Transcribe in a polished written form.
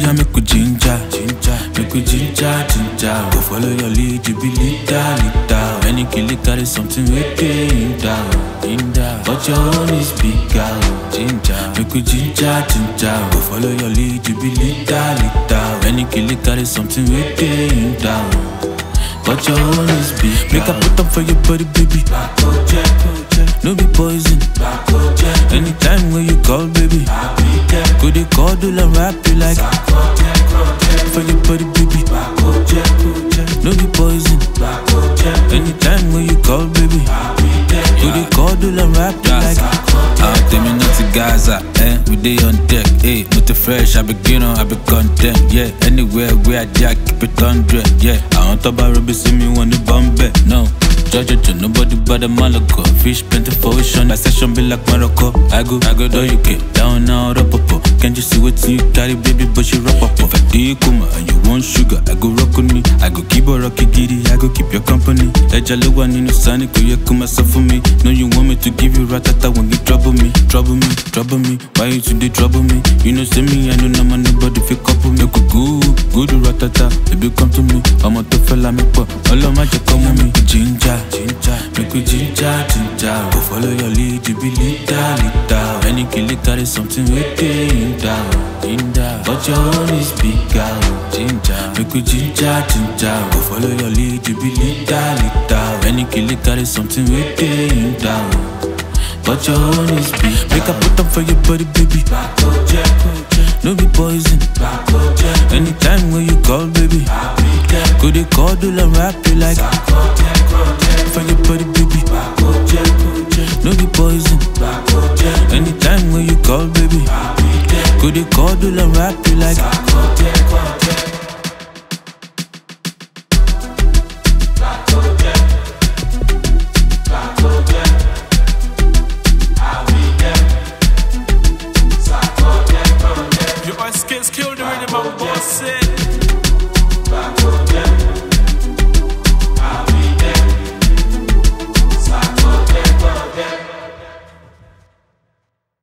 now make we ginger, make we ginger. Go follow your lead, you be leader. Any kill it carry something with it but your own is bigger, ginger. Make we ginger. Go follow your lead, you be leader. Any kill it carry something with it but your own is bigger. Make I put up for your body, baby. No be poison. Anytime when you call, baby, go they call, do la rap you like. For your body, baby. No be poison. Anytime when you call, baby, go they call, do la rap you like. Tell me not to Gaza, we day on deck, with the fresh, I be I be content, yeah. Anywhere where I jack, keep it 100, yeah. I want to buy Ruby, see me when the bomb bet, no. Judge, nobody but the Malaco. Fish plenty for ocean, my session be like Morocco. I go do you get down now, up. Can't you see what you carry, baby, but you rock up. If I do you come and you want sugar, I go rock on me. I go keep a rocky giddy, I go keep your company. Ejalo one in the sun, you come myself for me. No, you want me to give you ratata when you trouble me. Why you today trouble me? You know, see me, I know no man, nobody feel couple me. Good ratata, baby, come to me. I'm a tough fella, me pop. All of my just come with me. Ginger, make we ginger. Go follow your lead, you be leader. Any kill it carry something with it but your own is bigger, ginger. Make we ginger. Go follow your lead, you be leader. Any kill it carry something with it but your own is big. Make I put up for your body, baby. No be poison. Anytime when you call, baby, go they call, do la rap you like. For your body, baby. No be poison. Anytime when you call, baby, go they call, do la rap you like.